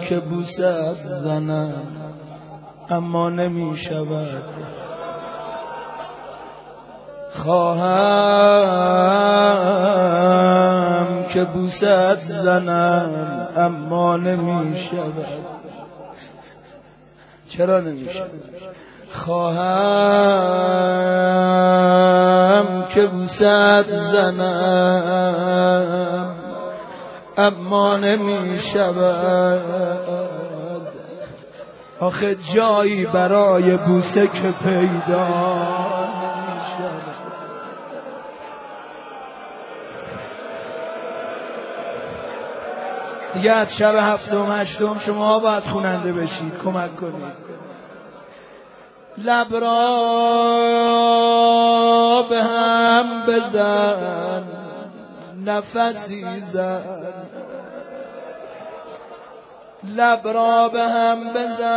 که بوسه زنم اما نمی شود. خواهم که بوسه زنم اما نمی شود. چرا نمی شود؟ خواهم که بوسه زنم اما نمی شود. آخه جایی برای بوسه که پیدا نمی شود. دیگه از شب هفتم هشتم شما باید خوننده بشید، کمک کنید. لب را به هم بزن، نفسی زن. لب را به هم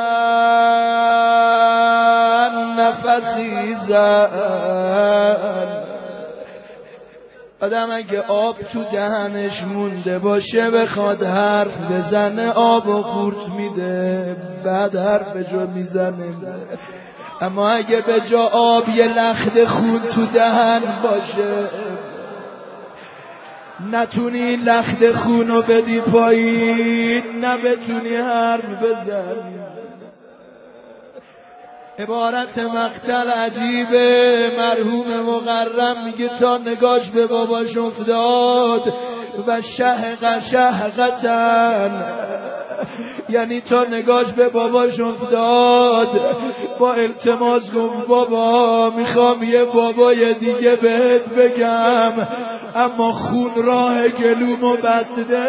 بزن، نفسی زن. آدم اگه آب تو دهنش مونده باشه بخواد حرف بزنه آبو قورت میده، بعد حرف جا میزنه. اما اگه به جا آب یه لخت خون تو دهن باشه نتونی لخت خونو بدی پایین، نبتونی حرف بزنی. عبارت مقتل عجیبه. مرحوم مقرم میگه تا نگاش به باباش افتاد و شهقتن، یعنی تا نگاش به باباش افتاد با التماس گفت بابا میخوام یه بابای دیگه بهت بگم اما خون راه گلومو بسته.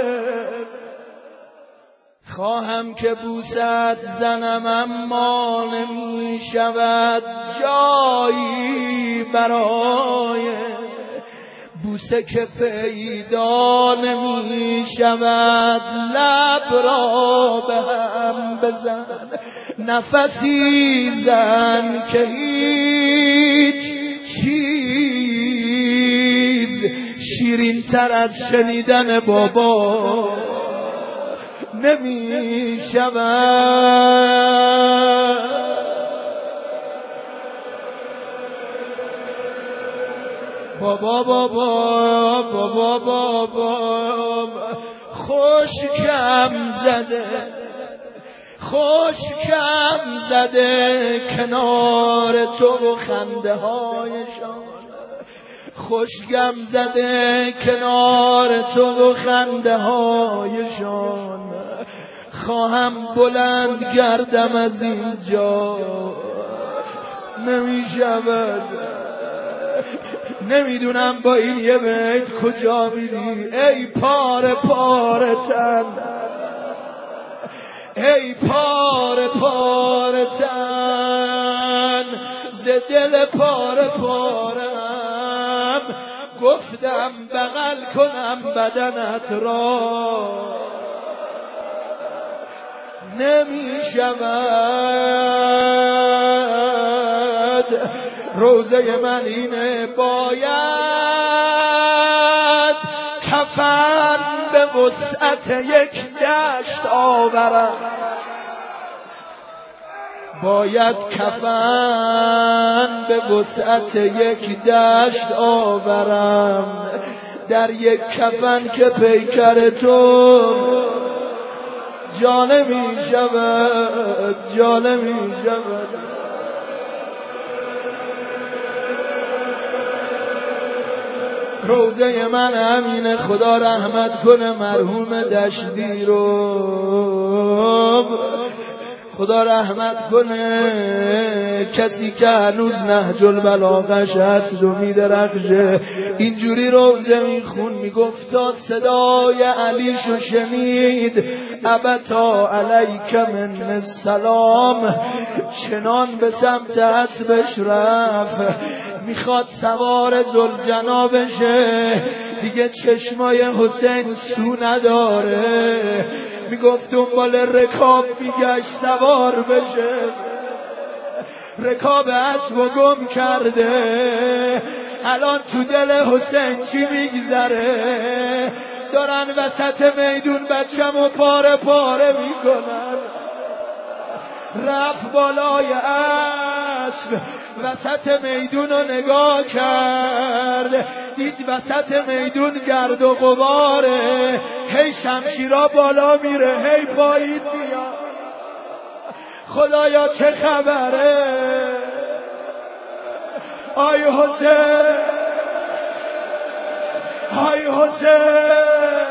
خواهم که بوسه زنم اما نمی شود. جایی برای بوسه که پیدا نمی شود. لب را به هم بزن، نفسی زن که هیچ چیز شیرین تر از شنیدن بابا نمی شود. بابا بابا بابا بابا خوشکم زده، خوشکم زده کنار تو و خنده هایشان. خوشگم زده کنار تو و خنده هایشان. خواهم بلند گردم از اینجا نمی شود. نمیدونم با این یه بیت کجا میری ای پاره پاره تن، ای پاره پاره تن. ز دل پاره پارم گفتم بغل کنم بدنت را نمی شود. روزه من اینه باید کفن به وسعت یک دشت آورم. باید کفن به وسعت یک دشت آورم. در یک کفن که پیکر تو جا نمی شود، جا نمی شود. روزه من همینه. خدا رحمت کنه مرحوم دشتی رو، خدا رحمت کنه. کسی که هنوز نهج البلاغش هست و میدرخشه اینجوری روزه میخون، میگفت تا صدای علیشو شنید ابتا علیک من السلام، چنان به سمت حسبش رفت میخواد سوار ذوالجنا بشه. دیگه چشمای حسین سو نداره، میگفت دنبال رکاب میگشت سوار بشه. رکاب اسب و گم کرده. الان تو دل حسین چی میگذره؟ دارن وسط میدون بچه‌مو پاره پاره میکنن. رفت بالای اسب وسط میدون رو نگاه کرد، دید وسط میدون گرد و غباره، هی شمشیرا بالا میره هی پایین میاد. خدایا چه خبره؟ آی حسین، آی حسین،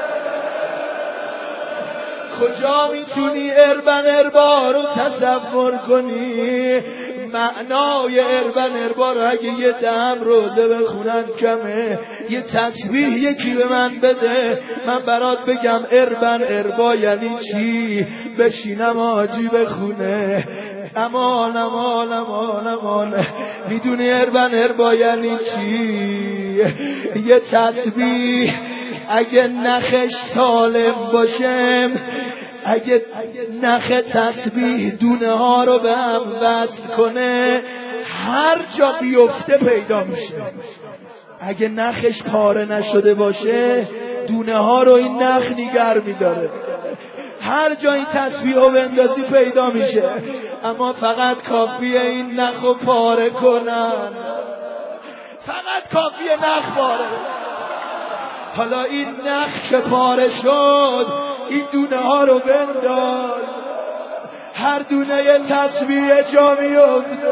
کجا میتونی اربن اربا رو تصور کنی؟ معنای اربن اربا رو اگه یه دم روزه بخونن کمه. یه تسبیح یکی به من بده من برات بگم اربن اربا یعنی چی. بشینم آجی بخونه امان امان امان امان. میدونی اربن اربا یعنی چی؟ یه تسبیح اگه نخش سالم باشه، اگه نخ تسبیح دونه ها رو به هم وصل کنه هر جا بیفته پیدا میشه. اگه نخش پاره نشده باشه دونه ها رو این نخ نیگر میداره، هر جا این تسبیح رو بندازی پیدا میشه. اما فقط کافیه این نخ رو پاره کنن، فقط کافیه نخ پاره کنن. حالا این نخ که پاره شد این دونه ها رو بنداز، هر دونه یه تسبیح جا میفته.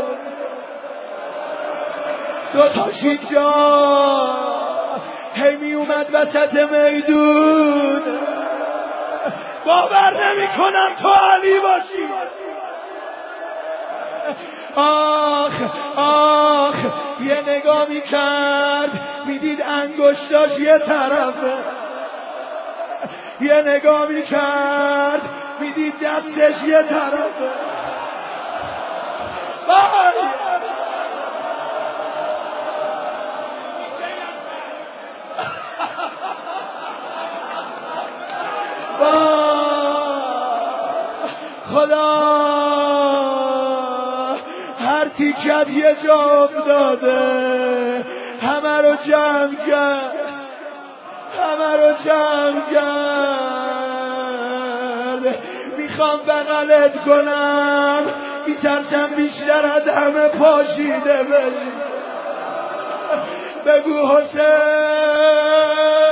دوتاش اینجا هی می اومد وسط میدون. باور نمی کنم تو علی باشی. آخ آخ یه نگاه می کرد میدید انگشتاش یه طرفه، یه نگاه می کرد میدید دستش یه طرفه. خدا هر تیکت یه جا افتاده، همه رو جمع کرد، همه رو جمع کرد. میخوام بغلت کنم میترسم بیشتر از همه پاشیده بشی. بگو حسین